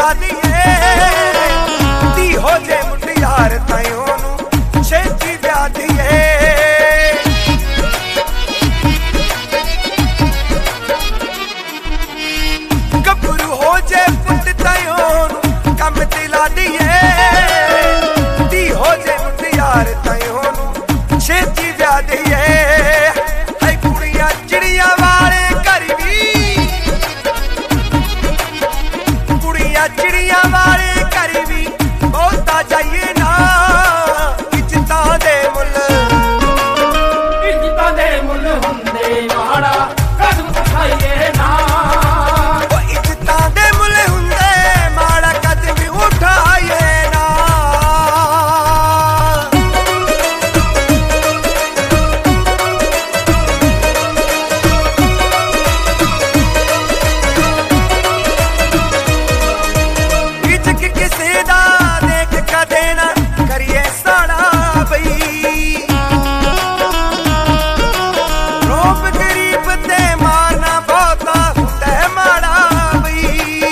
ਲਾ ਦੀਏ धी हो जे मुटियार ताई ओनू छेती ब्याह दीए गभरू हो जे पुट ताई ओनू कम ते ला दीए धी हो जे मुटियार ताई ओनू छेती ब्याह दीए हाय कुड़ियां चिड़ियां वाले घर भी कुड़ियां चिड़ियां वाले घर भी बहुता जाइए ना इज्जतां दे मुल हुंदे माड़ा कदम उठाइए ना इज्जतां दे मुल हुंदे माड़ा कदम उठाइए ना इज्जत किसे दा देख कदे ना करिए साड़ा बई रोब गरीब ते मारना बहुता हुंदा है माड़ा बई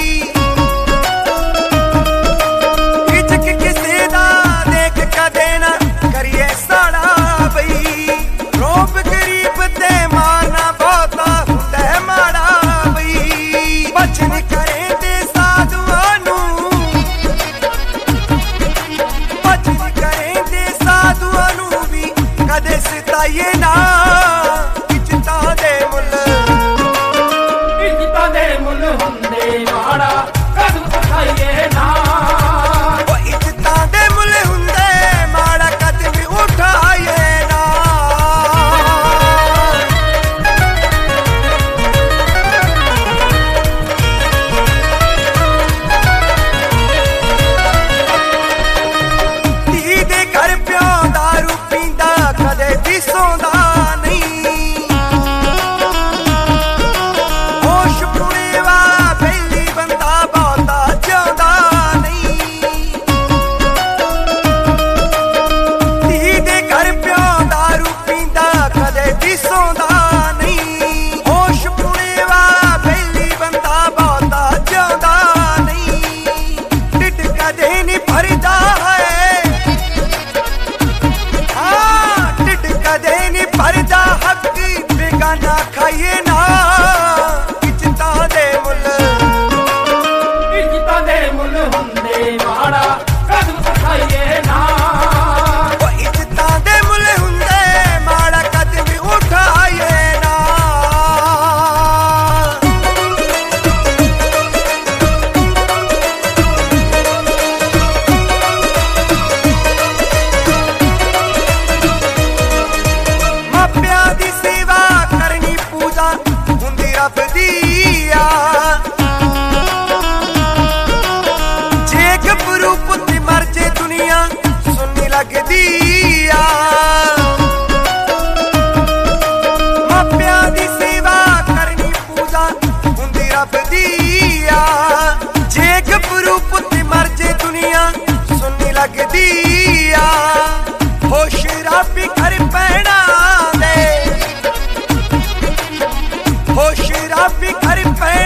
इज्जत किसे दा देख कदे ना करिए साड़ा बई रोब गरीब ते मारना बहुता हुंदा है माड़ा बई बचन करे ते साधुआं नू बचन करे ते साधुआं नू भी कदे सताइए ना इज्जतां दे मुल हुंदे माड़ा कदम उठाइए ना इज्जतां दे मुल हुंदे माड़ा कदम उठाइए ना धी दे घर प्यो दारू पींदा कदे भी सौंदा नहीं होश पुणे वाला बेली बंदा बहुता जिਉਂਦਾ नहीं धी दे घर प्यो दारू पींदा कदे भी सौंदा नहीं होश पुणे वाला बेली बंदा बहुता जिਉਂਦਾ नहीं ढिड कदे नहीं भरदा है हाँ ढिड कदे नहीं भरदा हक बेगाना खाइए ना इज्जतां दे मुल हुंदे माड़ा कदम उठाइए ना इज्जतां दे मुल हुंदे माड़ा कदम उठाइए ना मापियां दी सेवा करनी पूजा हुंदी रब दी आ जे गभरू पुत मर जे दुनिया सुननी लगदी आ मापियां दी सेवा करनी पूजा हुंदी रब दी आ जे गभरू पुत मर जे दुनिया सुननी लगदी आ होश रब घर पैणा दे होश रब घर पैणा